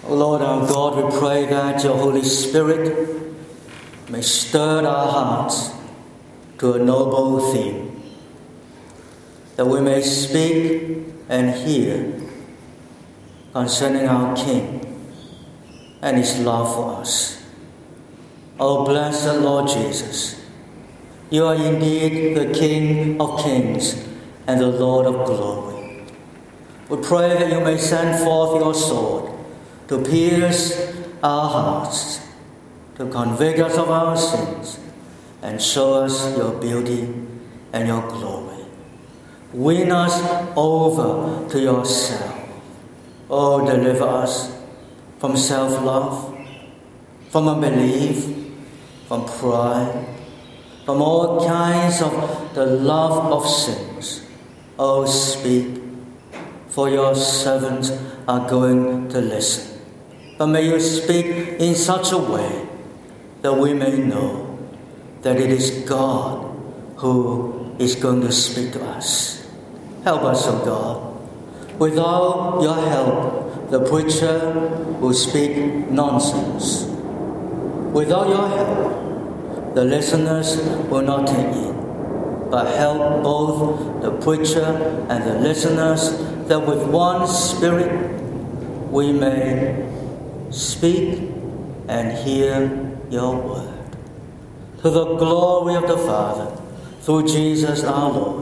Lord our God, we pray that your Holy Spirit may stir our hearts to a noble theme, that we may speak and hear concerning our King and his love for us. O blessed Lord Jesus, you are indeed the King of kings and the Lord of glory. We pray that you may send forth your sword to pierce our hearts, to convict us of our sins, and show us your beauty and your glory. Win us over to yourself. Oh, deliver us from self-love, from unbelief, from pride, from all kinds of the love of sins. Oh, speak, for your servants are going to listen. But may you speak in such a way that we may know that it is God who is going to speak to us. Help us, O God. Without your help, the preacher will speak nonsense. Without your help, the listeners will not take in. But help both the preacher and the listeners, that with one spirit we may speak and hear your word. To the glory of the Father, through Jesus our Lord.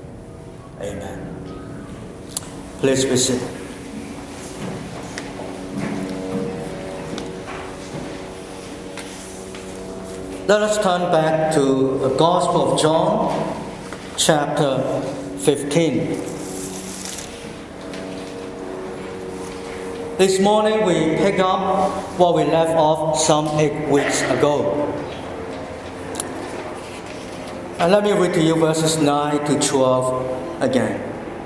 Amen. Please be seated. Let us turn back to the Gospel of John, chapter 15. This morning we pick up what we left off some 8 weeks ago. And let me read to you verses 9 to 12 again.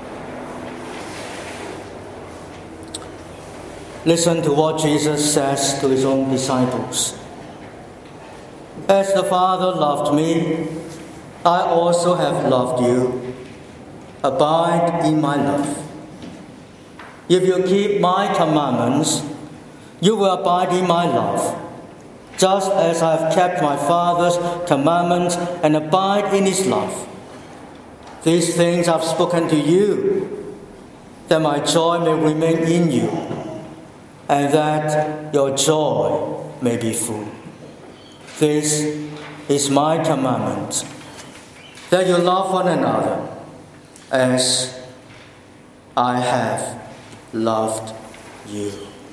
Listen to what Jesus says to his own disciples. As the Father loved me, I also have loved you. Abide in my love. If you keep my commandments, you will abide in my love, just as I have kept my Father's commandments and abide in his love. These things I have spoken to you, that my joy may remain in you, and that your joy may be full. This is my commandment, that you love one another as I have loved you.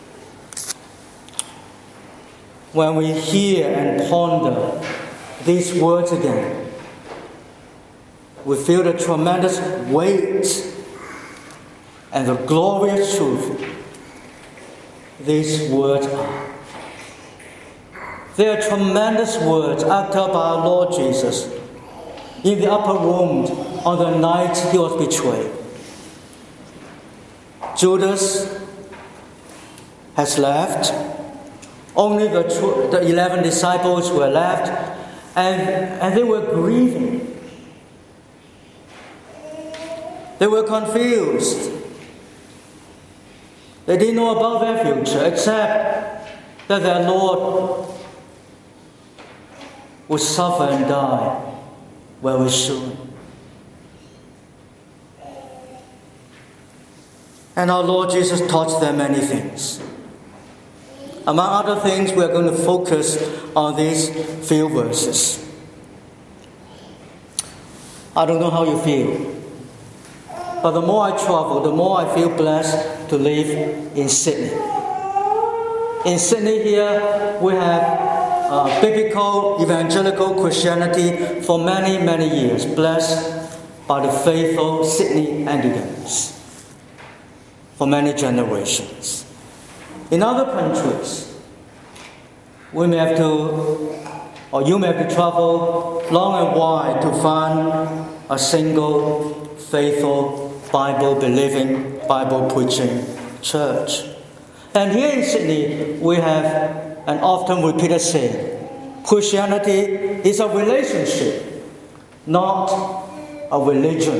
When we hear and ponder these words again, we feel the tremendous weight and the glorious truth these words are. They are tremendous words uttered by our Lord Jesus in the upper room on the night he was betrayed. Judas has left. Only the 11 disciples were left, and they were grieving. They were confused. They didn't know about their future, except that their Lord would suffer and die very soon. And our Lord Jesus taught them many things. Among other things, we are going to focus on these few verses. I don't know how you feel, but the more I travel, the more I feel blessed to live in Sydney. In Sydney here, we have biblical evangelical Christianity for many, many years, blessed by the faithful Sydney Anglicans for many generations. In other countries, you may have to travel long and wide to find a single, faithful, Bible-believing, Bible-preaching church. And here in Sydney, we have an often repeated saying: Christianity is a relationship, not a religion.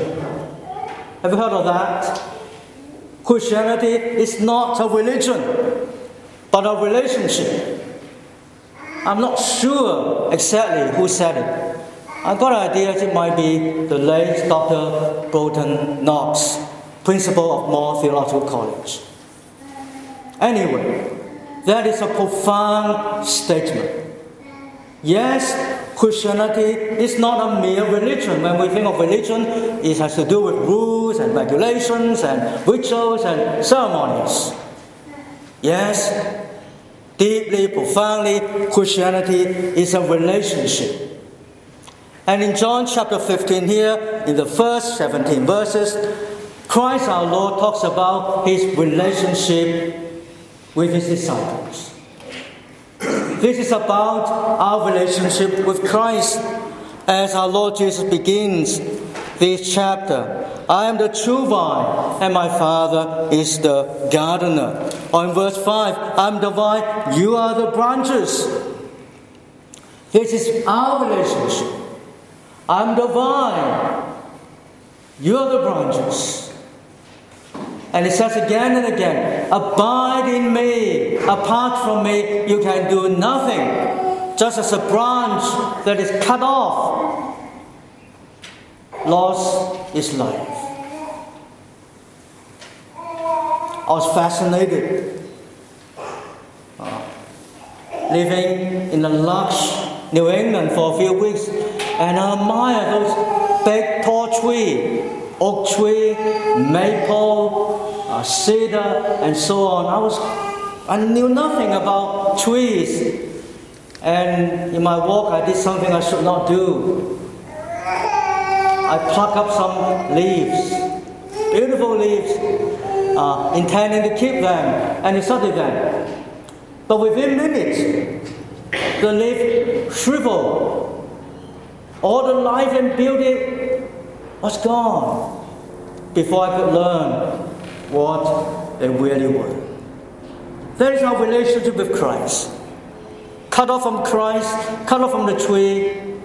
Have you heard of that? Christianity is not a religion. but a relationship. I'm not sure exactly who said it. I got an idea it might be the late Dr. Broughton Knox, principal of Moore Theological College. Anyway, that is a profound statement. Yes, Christianity is not a mere religion. When we think of religion, it has to do with rules and regulations and rituals and ceremonies. Yes, deeply, profoundly, Christianity is a relationship. And in John chapter 15 here, in the first 17 verses, Christ our Lord talks about his relationship with his disciples. This is about our relationship with Christ as our Lord Jesus begins this chapter. I am the true vine, and my Father is the gardener. Or in verse 5, I am the vine, you are the branches. This is our relationship. I am the vine, you are the branches. And it says again and again, abide in me. Apart from me, you can do nothing. Just as a branch that is cut off, lost its life. I was fascinated. Living in a lush New England for a few weeks, and I admire those big tall trees. Oak tree, maple, cedar, and so on. I knew nothing about trees. And in my walk, I did something I should not do. I plucked up some leaves, beautiful leaves, intending to keep them and study them. But within minutes, the leaf shriveled. All the life and beauty was gone before I could learn what they really were. That is our relationship with Christ. Cut off from Christ, cut off from the tree,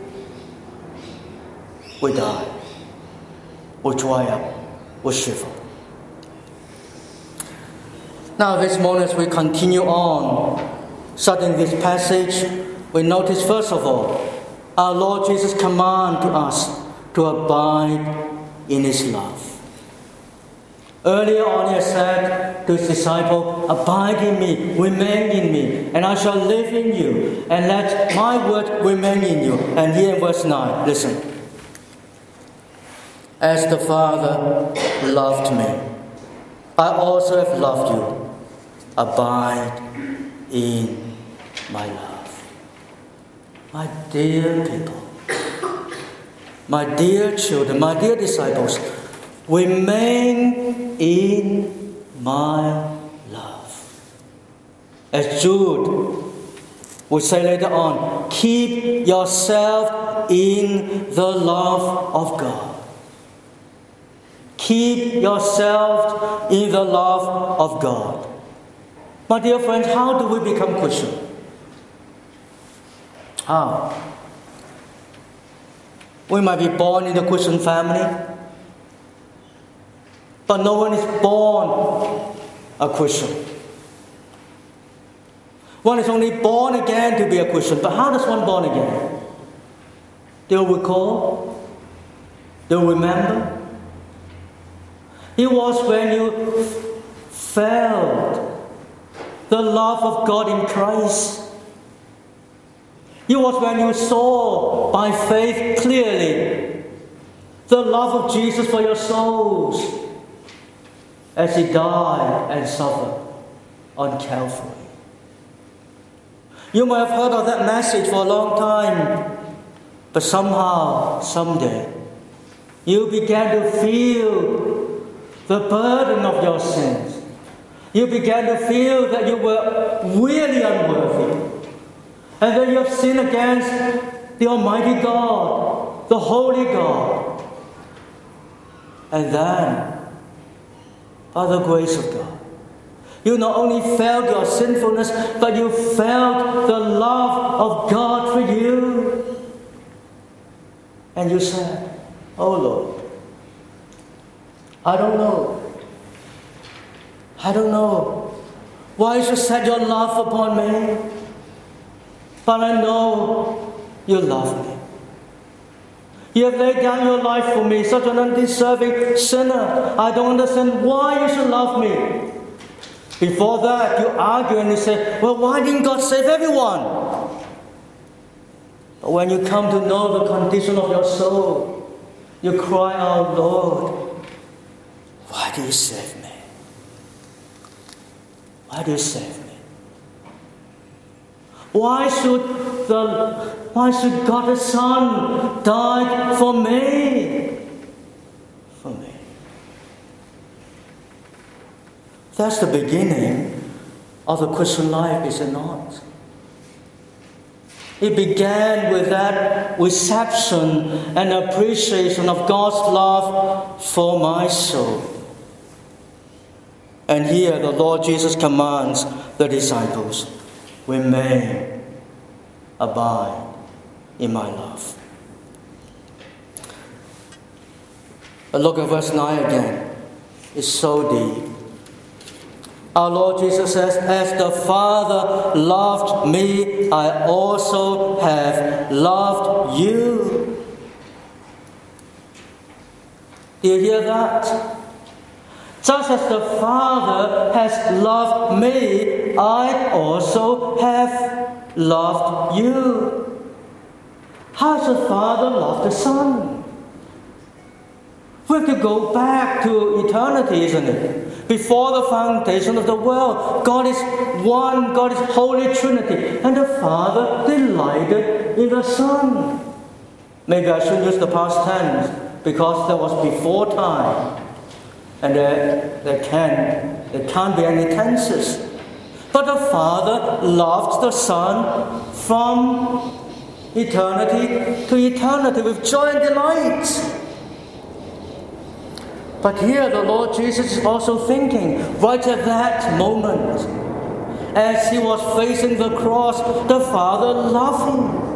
we die, we dry up, we shrivel. Now this morning as we continue on studying this passage, we notice first of all, our Lord Jesus' command to us to abide in his love. Earlier on he said to his disciple, abide in me, remain in me, and I shall live in you, and let my word remain in you. And here in verse 9, listen. As the Father loved me, I also have loved you. Abide in my love. My dear people, my dear children, my dear disciples, remain in my love. As Jude will say later on, keep yourself in the love of God. Keep yourself in the love of God. My dear friends, how do we become Christian? How? We might be born in a Christian family, but no one is born a Christian. One is only born again to be a Christian. But how does one born again? Do you recall? Do you remember? It was when you felt the love of God in Christ. It was when you saw by faith clearly the love of Jesus for your souls as he died and suffered on Calvary. You might have heard of that message for a long time, but somehow, someday, you began to feel the burden of your sins. You began to feel that you were really unworthy, and that you have sinned against the Almighty God, the Holy God. And then, by the grace of God, you not only felt your sinfulness, but you felt the love of God for you. And you said, oh Lord, I don't know Why you should set your love upon me? But I know you love me. You have laid down your life for me, such an undeserving sinner. I don't understand why you should love me. Before that, you argue and you say, well, why didn't God save everyone? But when you come to know the condition of your soul, you cry out, Lord, why do you save me? Why do you save me? Why should God the Son die for me? For me. That's the beginning of the Christian life, is it not? It began with that reception and appreciation of God's love for my soul. And here the Lord Jesus commands the disciples, remain, abide in my love. But look at verse 9 again. It's so deep. Our Lord Jesus says, as the Father loved me, I also have loved you. Do you hear that? Just as the Father has loved me, I also have loved you. How does the Father love the Son? We have to go back to eternity, isn't it? Before the foundation of the world, God is one, God is Holy Trinity, and the Father delighted in the Son. Maybe I should use the past tense, because that was before time. And there can't be any tenses. But the Father loved the Son from eternity to eternity with joy and delight. But here the Lord Jesus is also thinking, right at that moment, as he was facing the cross, the Father loved him.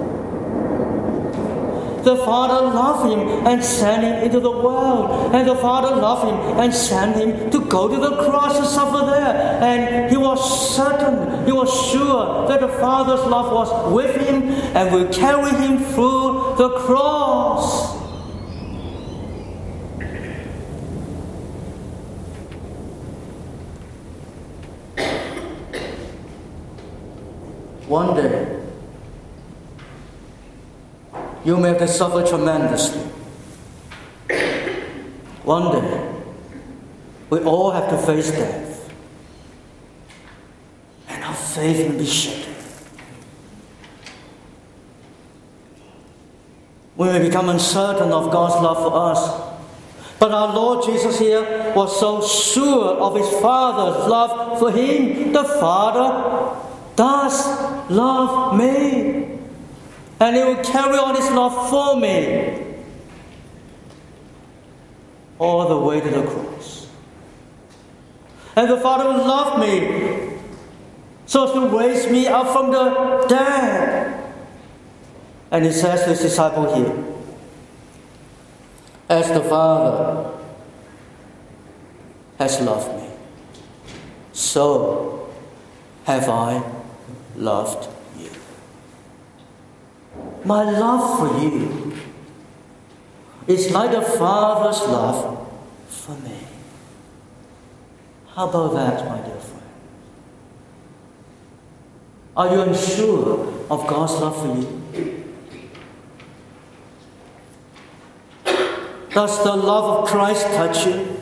The Father loved him and sent him into the world. And the Father loved him and sent him to go to the cross and suffer there. And he was certain, he was sure that the Father's love was with him and will carry him through the cross. One day, you may have to suffer tremendously. One day, we all have to face death. And our faith will be shaken. We may become uncertain of God's love for us. But our Lord Jesus here was so sure of his Father's love for him. The Father does love me. And he will carry on his love for me all the way to the cross. And the Father will love me so as to raise me up from the dead. And he says to his disciple here, as the Father has loved me, so have I loved you. My love for you is like the Father's love for me. How about that, my dear friend? Are you unsure of God's love for you? Does the love of Christ touch you?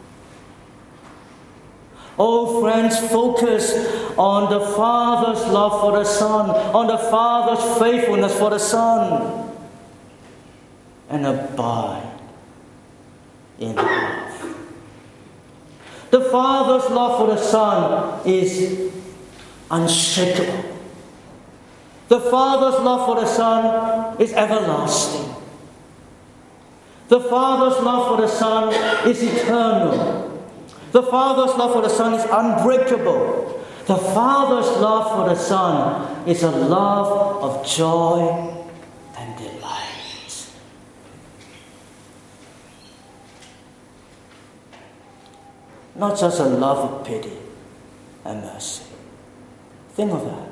Oh, friends, focus on the Father's love for the Son, on the Father's faithfulness for the Son, and abide in love. The Father's love for the Son is unshakable. The Father's love for the Son is everlasting. The Father's love for the Son is eternal. The Father's love for the Son is unbreakable. The Father's love for the Son is a love of joy and delight. Not just a love of pity, and mercy. Think of that.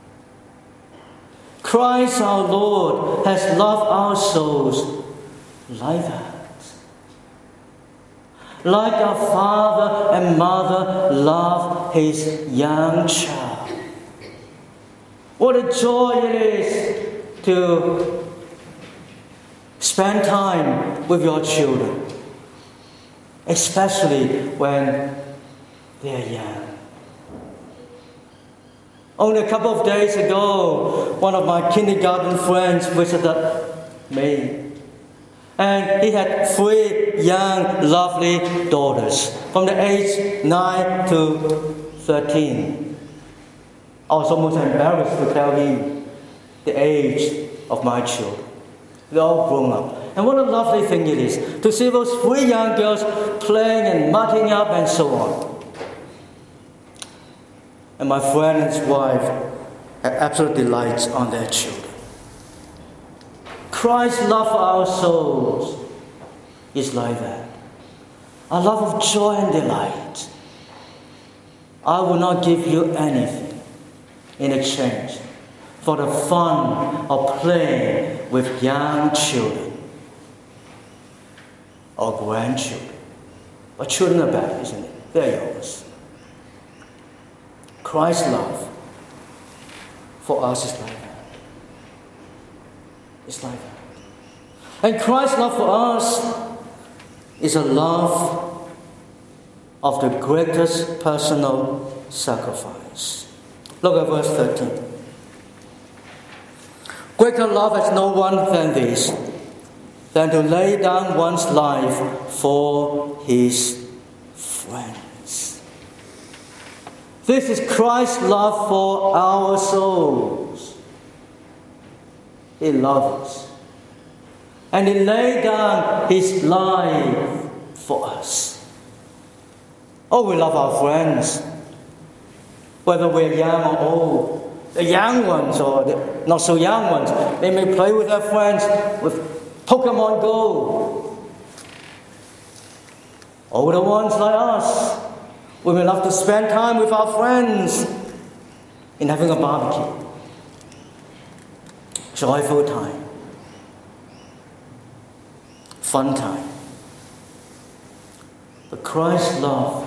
Christ our Lord has loved our souls like that. Like a father and mother love his young child. What a joy it is to spend time with your children, especially when they are young. Only a couple of days ago, one of my kindergarten friends visited me. And he had 3 young, lovely daughters from the age 9 to 13. I was almost embarrassed to tell him the age of my children. They're all grown up. And what a lovely thing it is to see those 3 young girls playing and mucking up and so on. And my friend and his wife had absolute delight on their children. Christ's love for our souls is like that. A love of joy and delight. I will not give you anything in exchange for the fun of playing with young children or grandchildren. But children are better, isn't it? They're yours. Christ's love for us is like that. It's like that. And Christ's love for us is a love of the greatest personal sacrifice. Look at verse 13. Greater love has no one than this, than to lay down one's life for his friends. This is Christ's love for our souls. He loves us. And he laid down his life for us. Oh, we love our friends, whether we're young or old. The young ones or the not so young ones, they may play with their friends with Pokemon Go. Older ones like us, we may love to spend time with our friends in having a barbecue. Joyful time. Fun time. But Christ's love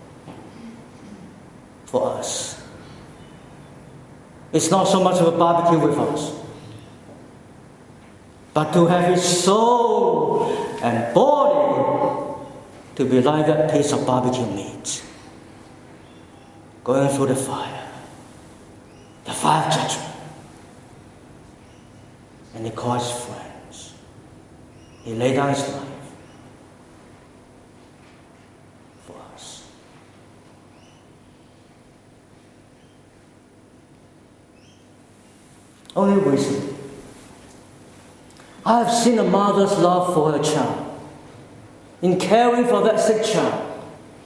for us, it's not so much of a barbecue with us, but to have his soul and body to be like that piece of barbecue meat going through the fire of judgment. And he calls his friends. He laid down his life for us. Only recently, I have seen a mother's love for her child in caring for that sick child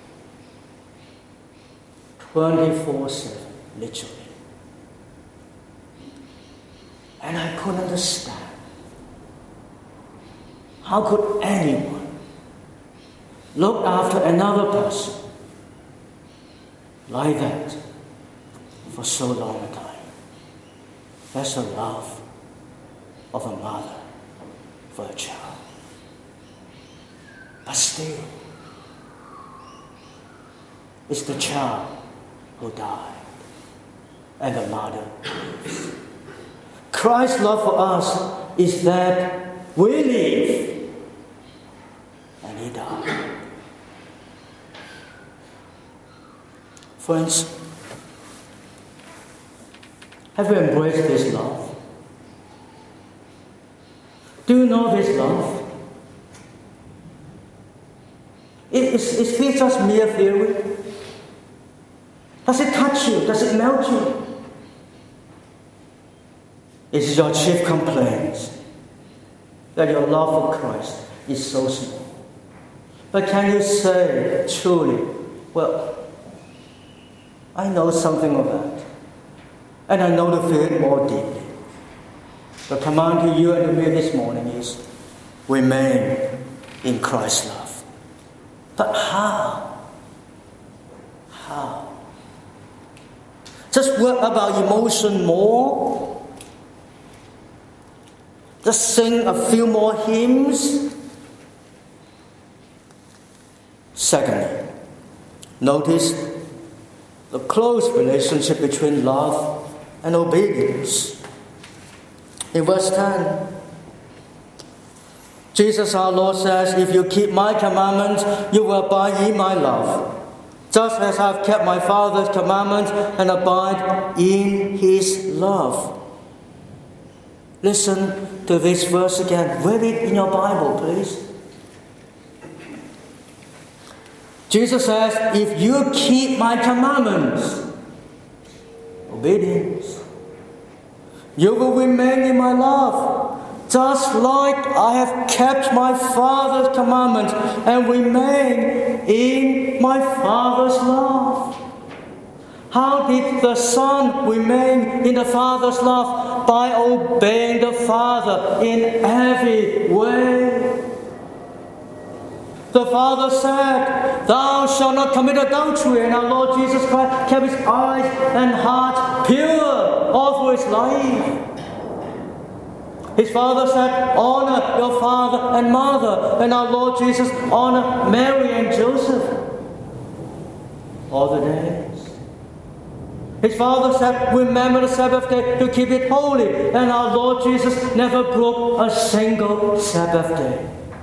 24/7, literally. And I couldn't understand. How could anyone look after another person like that for so long a time? That's the love of a mother for a child. But still, it's the child who died and the mother lives. Christ's love for us is that we live and he died. Friends, have you embraced this love? Do you know this love? Is this just mere theory? Does it touch you? Does it melt you? Is your chief complaint that your love for Christ is so small? But can you say truly, well, I know something of that, and I know to feel it more deeply. The command to you and to me this morning is, remain in Christ's love. But how? How? Just work about emotion more. Just sing a few more hymns. Secondly, notice the close relationship between love and obedience. In verse 10, Jesus our Lord says, "If you keep my commandments, you will abide in my love, just as I have kept my Father's commandments and abide in his love." Listen to this verse again. Read it in your Bible, please. Jesus says, "If you keep my commandments," obedience, "you will remain in my love, just like I have kept my Father's commandments and remain in my Father's love." How did the Son remain in the Father's love? By obeying the Father in every way. The Father said, "Thou shalt not commit adultery," and our Lord Jesus Christ kept his eyes and heart pure all through his life. His Father said, "Honor your father and mother," and our Lord Jesus honored Mary and Joseph all the days. His Father said, "Remember the Sabbath day to keep it holy," and our Lord Jesus never broke a single Sabbath day.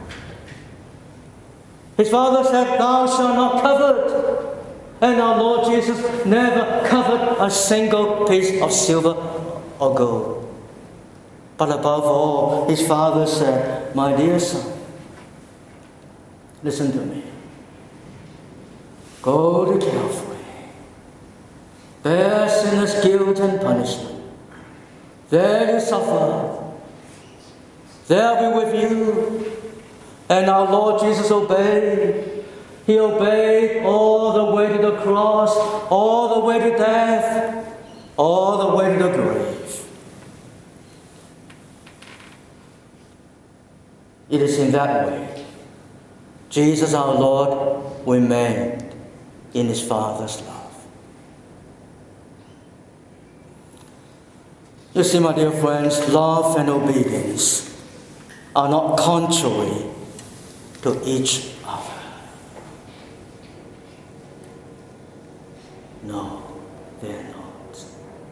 His Father said, "Thou shalt not covet," and our Lord Jesus never coveted a single piece of silver or gold. But above all, his Father said, "My dear son, listen to me. Go to Calvary. Bear sinners' guilt and punishment. There you suffer. There I'll be with you." And our Lord Jesus obeyed. He obeyed all the way to the cross, all the way to death, all the way to the grave. It is in that way Jesus our Lord remained in his Father's love. You see, my dear friends, love and obedience are not contrary to each other. No, they're not.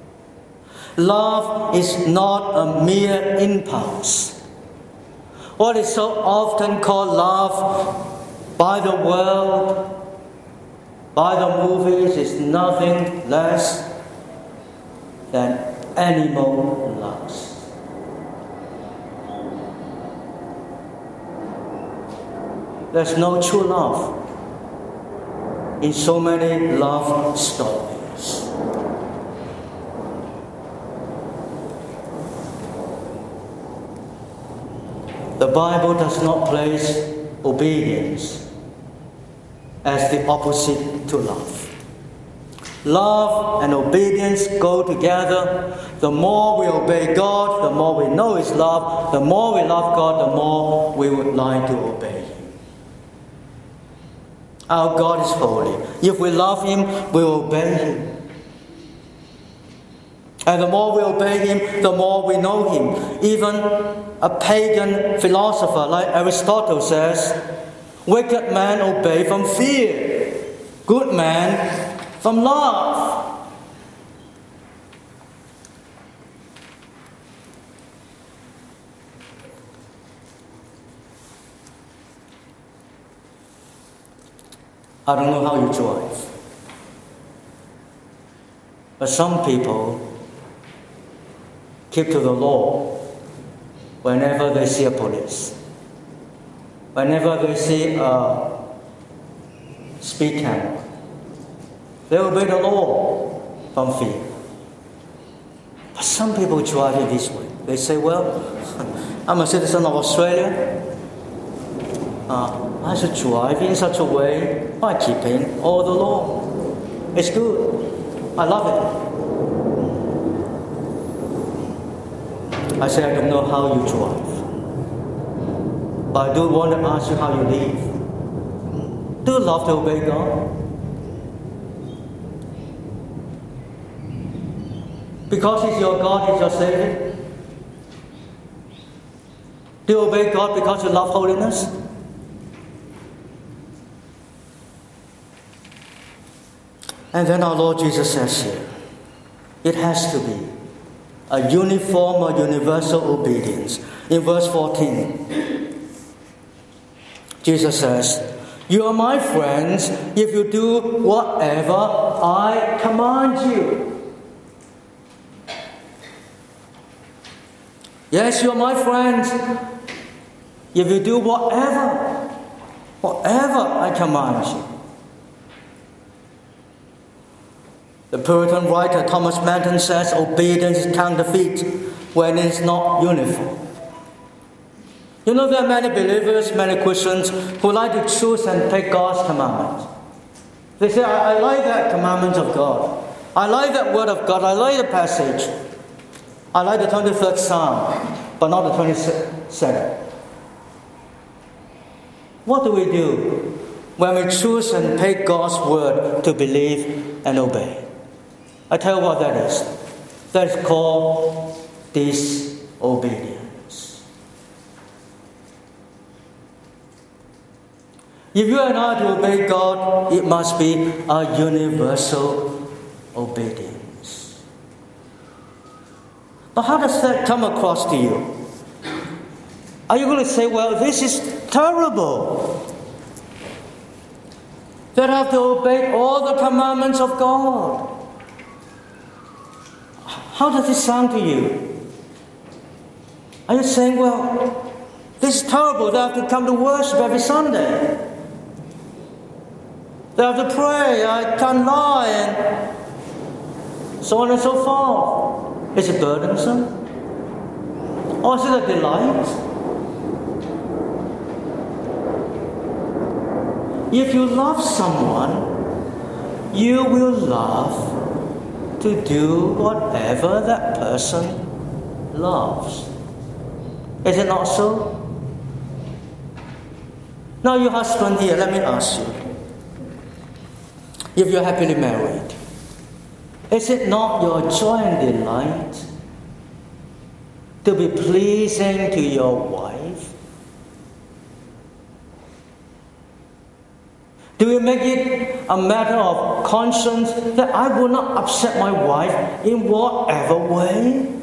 Love is not a mere impulse. What is so often called love by the world, by the movies, is nothing less than animal lust. There's no true love in so many love stories. The Bible does not place obedience as the opposite to love. Love and obedience go together. The more we obey God, the more we know his love. The more we love God, the more we would like to obey him. Our God is holy. If we love him, we will obey him. And the more we obey him, the more we know him. Even a pagan philosopher like Aristotle says, "Wicked men obey from fear, good men from love." I don't know how you drive, but some people keep to the law whenever they see a police, whenever they see a speed camera. They obey the law from fear. But some people drive it this way. They say, "Well, I'm a citizen of Australia. I should drive in such a way by keeping all the law. It's good. I love it." I say, I don't know how you drive, but I do want to ask you how you live. Do you love to obey God? because He's your God, He's your Savior? Do you obey God because you love holiness? And then our Lord Jesus says here, it has to be a uniform or universal obedience. In verse 14, Jesus says, "You are my friends if you do whatever I command you." Yes, you are my friends if you do whatever I command you. The Puritan writer Thomas Manton says obedience is counterfeit when it is not uniform. You know, there are many believers, many Christians who like to choose and take God's commandments. They say, I like that commandment of God. I like that word of God. I like the passage. I like the 23rd Psalm, but not the 22nd. What do we do when we choose and take God's word to believe and obey? I tell you what that is. That is called disobedience. If you and I to obey God, it must be a universal obedience. But how does that come across to you? Are you going to say, well, this is terrible, that I have to obey all the commandments of God? How does it sound to you? Are you saying, well, this is terrible, that I have to come to worship every Sunday, that I have to pray, I can't lie, and so on and so forth? Is it burdensome? Or is it a delight? If you love someone, you will love to do whatever that person loves. Is it not so? Now, your husband here, let me ask you. If you're happily married, is it not your joy and delight to be pleasing to your wife? Do you make it a matter of conscience that I will not upset my wife in whatever way?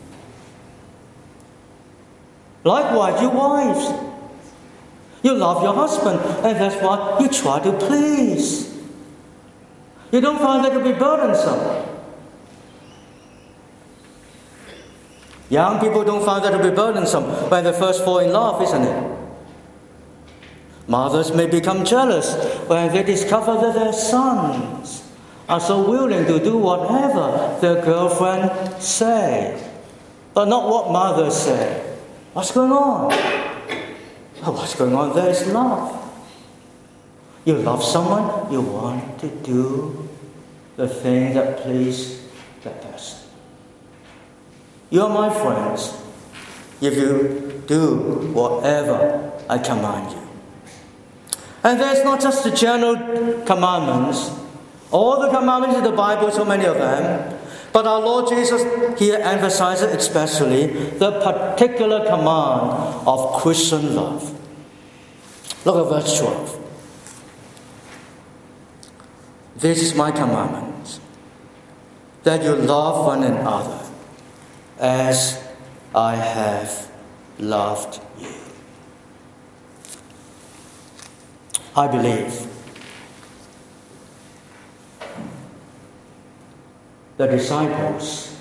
Likewise, you wives, you love your husband, and that's why you try to please. You don't find that to be burdensome. Young people don't find that to be burdensome when they first fall in love, isn't it? Mothers may become jealous when they discover that their sons are so willing to do whatever their girlfriend say, but not what mothers say. What's going on? Oh, what's going on? There is love. You love someone, you want to do the thing that pleases that person. You are my friends if you do whatever I command you. And there's not just the general commandments, all the commandments in the Bible, so many of them, but our Lord Jesus here emphasizes especially the particular command of Christian love. Look at verse 12. This is my commandment, that you love one another as I have loved you. I believe the disciples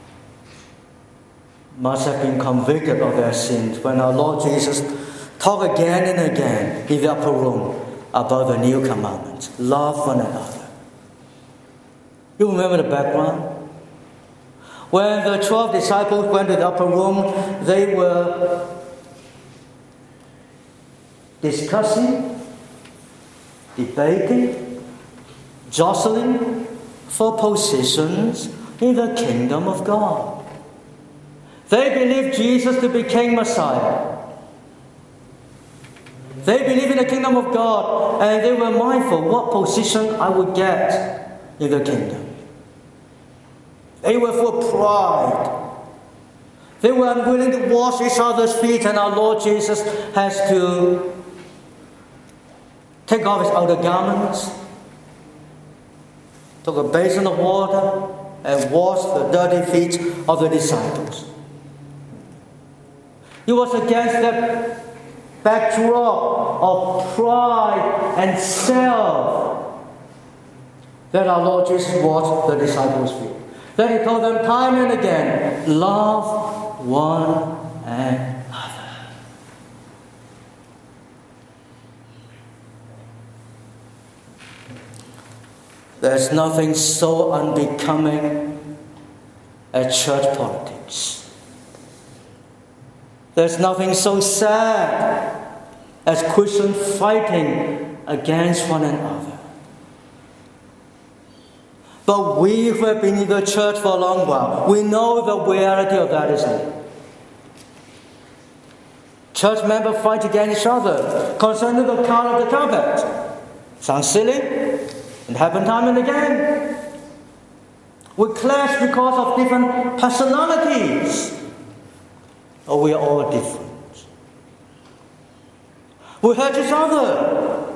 must have been convicted of their sins when our Lord Jesus talked again and again in the upper room about the new commandment: love one another. You remember the background? When the 12 disciples went to the upper room, they were discussing, debating, jostling for positions in the kingdom of God. They believed Jesus to be King Messiah. They believed in the kingdom of God, and they were mindful what position I would get in the kingdom. They were full of pride. They were unwilling to wash each other's feet, and our Lord Jesus has to take off his outer garments, took a basin of water, and washed the dirty feet of the disciples. It was against that backdrop of pride and self that our Lord Jesus washed the disciples' feet. Then he told them time and again, love one another. There's nothing so unbecoming as church politics. There's nothing so sad as Christians fighting against one another. But we who have been in the church for a long while, we know the reality of that, isn't it? Church members fight against each other concerning the color of the carpet. Sounds silly? It happens time and again. We clash because of different personalities. Oh, we are all different. We hurt each other.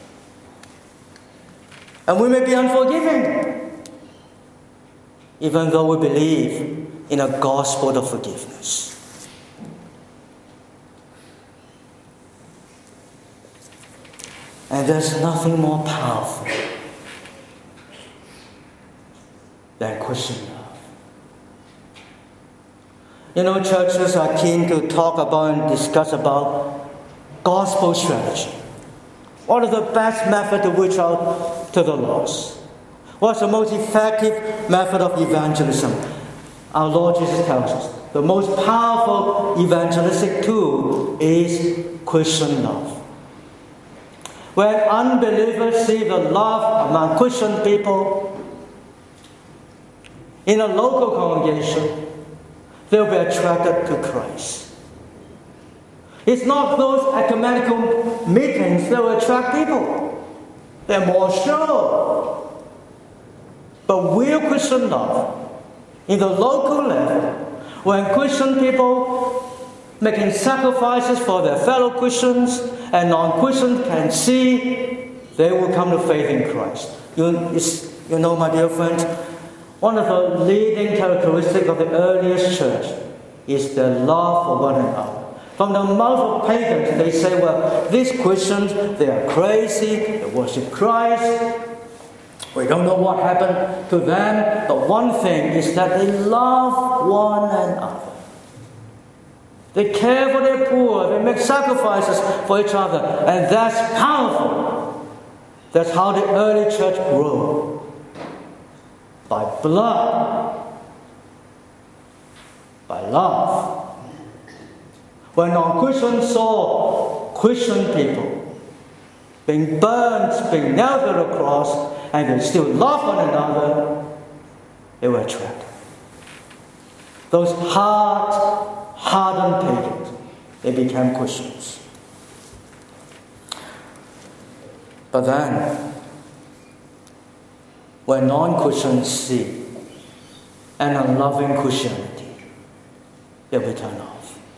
And we may be unforgiving, even though we believe in a gospel of forgiveness. And there's nothing more powerful than Christian love. You know, churches are keen to talk about and discuss about gospel strategy. What is the best method to reach out to the lost? What's the most effective method of evangelism? Our Lord Jesus tells us the most powerful evangelistic tool is Christian love. When unbelievers see the love among Christian people in a local congregation, they'll be attracted to Christ. It's not those ecumenical meetings that will attract people. They're more sure. But real Christian love, in the local level, when Christian people making sacrifices for their fellow Christians and non-Christians can see, they will come to faith in Christ. You know, my dear friends, one of the leading characteristics of the earliest church is their love for one another. From the mouth of pagans, they say, well, these Christians, they are crazy, they worship Christ. We don't know what happened to them. The one thing is that they love one another. They care for their poor. They make sacrifices for each other. And that's powerful. That's how the early church grew. By blood. By love. When non-Christians saw Christian people being burned, being nailed to the cross, and they still love one another, they were attracted. Those hardened pagans, they became Christians. But then, when non-Christians see an unloving Christianity, they will turn off.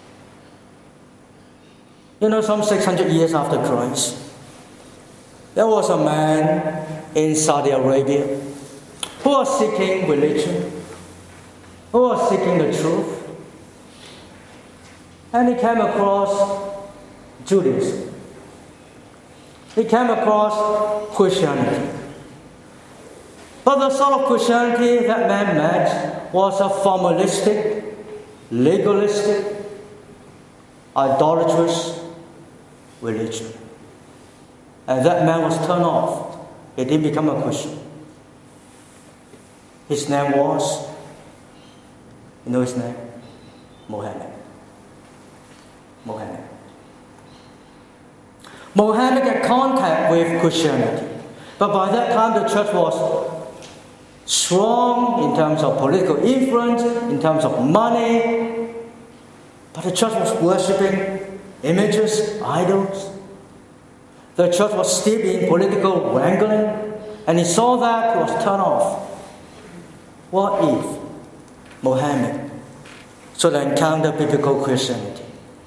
You know, some 600 years after Christ, there was a man in Saudi Arabia who was seeking religion, who was seeking the truth. And he came across Judaism. He came across Christianity. But the sort of Christianity that man met was a formalistic, legalistic, idolatrous religion. And that man was turned off. He didn't become a Christian. His name was, you know his name? Mohammed. Mohammed had contact with Christianity. But by that time the church was strong in terms of political influence, in terms of money. But the church was worshipping images, idols. The church was steeped in political wrangling, and he saw that he was turned off. What if Mohammed should encounter biblical Christianity,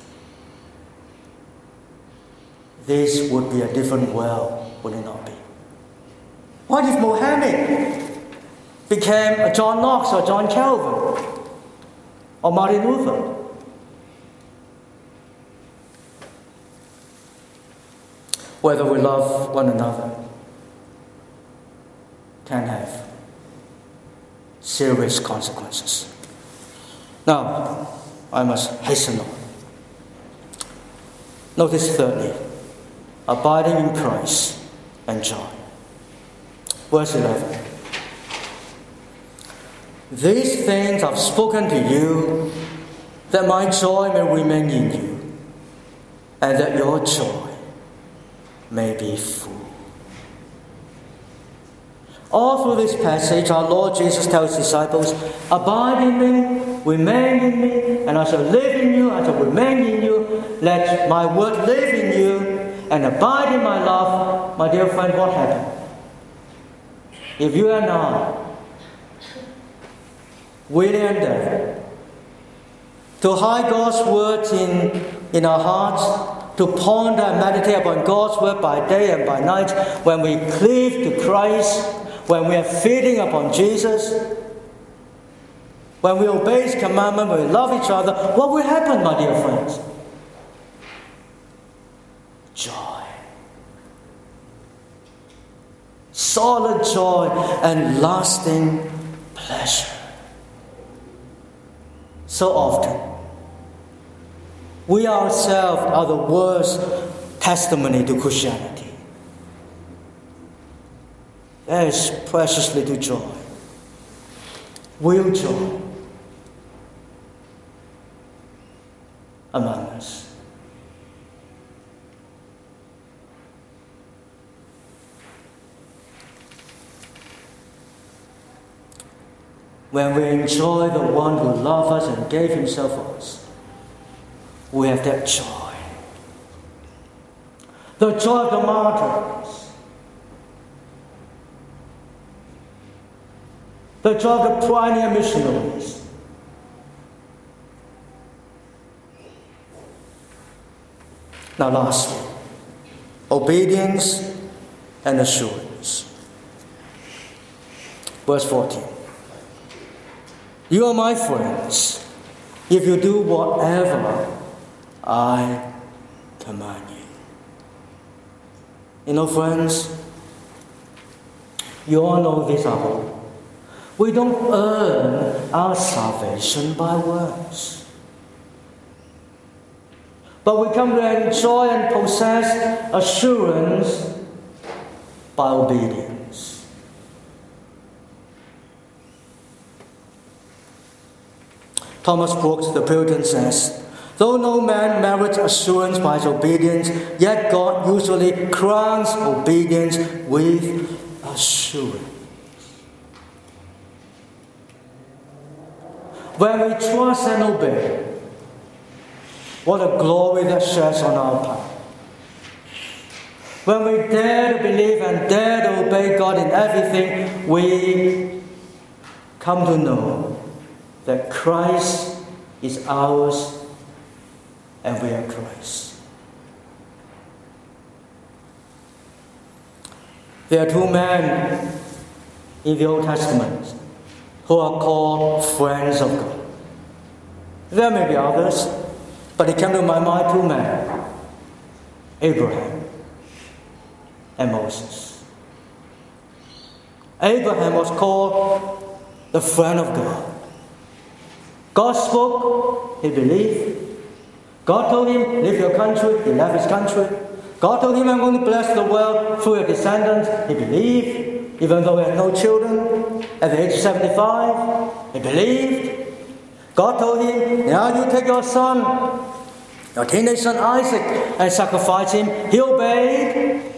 this would be a different world, would it not be? What if Mohammed became a John Knox or John Calvin or Martin Luther? Whether we love one another can have serious consequences. Now, I must hasten on. Notice thirdly, abiding in Christ and joy. Verse 11. These things I've spoken to you, that my joy may remain in you, and that your joy may be full. All through this passage, our Lord Jesus tells his disciples, abide in me, remain in me, and I shall live in you, I shall remain in you. Let my word live in you, and abide in my love. My dear friend, what happened? If you and I, willing and deaf, to hide God's words in our hearts, to ponder and meditate upon God's word by day and by night, when we cleave to Christ, when we are feeding upon Jesus, when we obey His commandment, when we love each other, what will happen, my dear friends? Joy. Solid joy and lasting pleasure. So often, we ourselves are the worst testimony to Christianity. There is precious little joy, real joy among us. When we enjoy the one who loved us and gave himself for us, we have that joy. The joy of the martyrs. The joy of the pioneer missionaries. Now lastly, obedience and assurance. Verse 14. You are my friends if you do whatever I command you. You know, friends, you all know this, I hope. We don't earn our salvation by works, but we come to enjoy and possess assurance by obedience. Thomas Brooks, the Puritan, says, though no man merits assurance by his obedience, yet God usually crowns obedience with assurance. When we trust and obey, what a glory that sheds on our path. When we dare to believe and dare to obey God in everything, we come to know that Christ is ours and we are Christ. There are two men in the Old Testament who are called friends of God. There may be others, but it came to my mind two men, Abraham and Moses. Abraham was called the friend of God. God spoke, he believed. God told him, leave your country, he left his country. God told him, I'm going to bless the world through your descendants, he believed, even though he had no children. At the age of 75, he believed. God told him, now you take your son, your teenage son Isaac, and sacrifice him. He obeyed.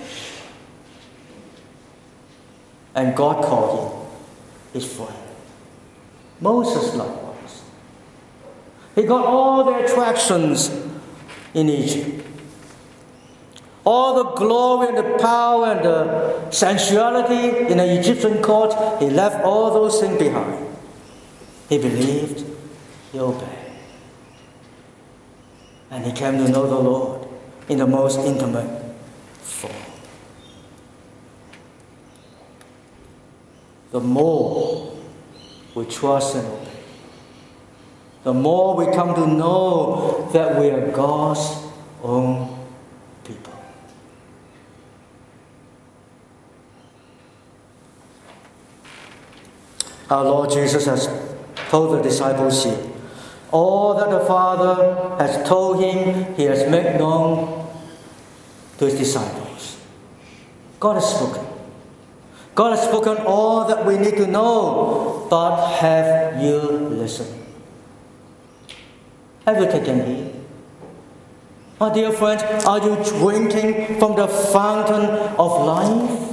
And God called him his friend. Moses likewise. He got all the attractions in Egypt. All the glory and the power and the sensuality in the Egyptian court, he left all those things behind. He believed, he obeyed. And he came to know the Lord in the most intimate form. The more we trust and obey, the more we come to know that we are God's own people. Our Lord Jesus has told the disciples here, all that the Father has told him, he has made known to his disciples. God has spoken. God has spoken all that we need to know, but have you listened? Have you taken heed? My dear friends, are you drinking from the fountain of life?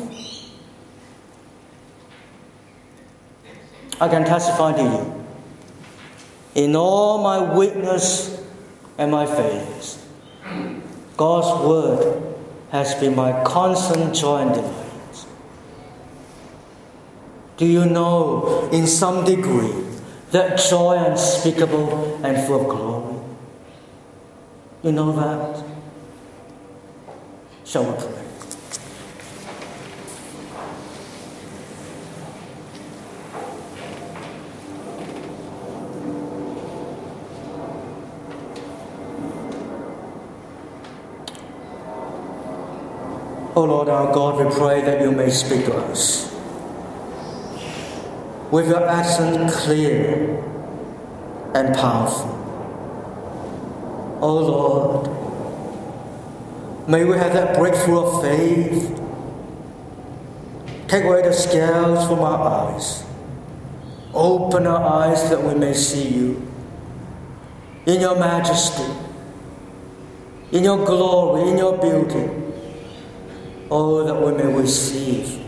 I can testify to you, in all my weakness and my failures, God's word has been my constant joy and delight. Do you know, in some degree, that joy unspeakable and full of glory? You know that? Shall we pray? O Lord our God, we pray that you may speak to us with your accent clear and powerful. O Lord, may we have that breakthrough of faith. Take away the scales from our eyes. Open our eyes that we may see you in your majesty, in your glory, in your beauty. Oh, that we may receive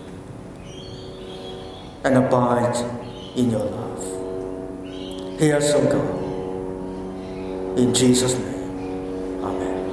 and abide in your love. Hear us, O God. In Jesus' name, amen.